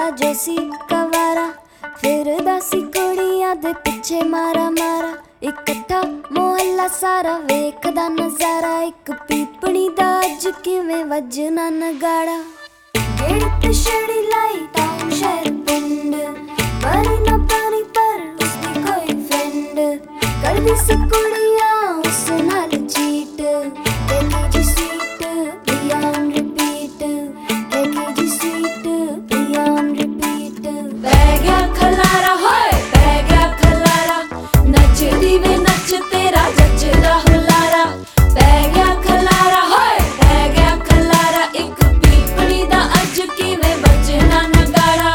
जो सी कवारा फिरदा सी कुड़ियां दे पिछे मारा मारा। इकट्ठा मोहल्ला सारा वेखदा नजारा, एक पीपणी दा अज किवें वजना नगाड़ा। गेड़ ते छड़ी लाई टाउन शहर पिंड, पर ना पानी पर उसदी कोई फ्रेंड। करदी सी कुड़ियां उस नाल चीट, देखी जी स्वीट बियॉन्ड रिपीट, देखी जी स्वीट बियॉन्ड रिपीट। पै गया खलारा होए पै गया खलारा, नचदी वे नच तेरा जचदा हुलारा। पै गया खलारा होए पै गया खलारा, एक पीपणी दा अज किवें बजना नगाड़ा।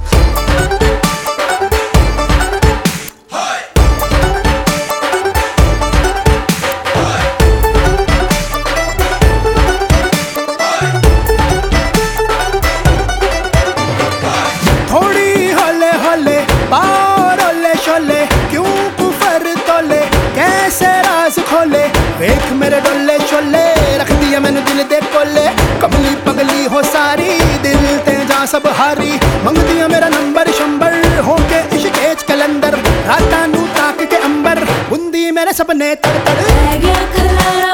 वेख मेरे डोले छोले रख दिया मैंने दिल दे कोले। कमली पगली हो सारी दिल ते जा सब हारी, मंगदिया मेरा नंबर शंबर होके इश्क कलंदर। रातां नू ताक के अंबर बुंदी मेरे सपने तड़ तड़। पै गया खलारा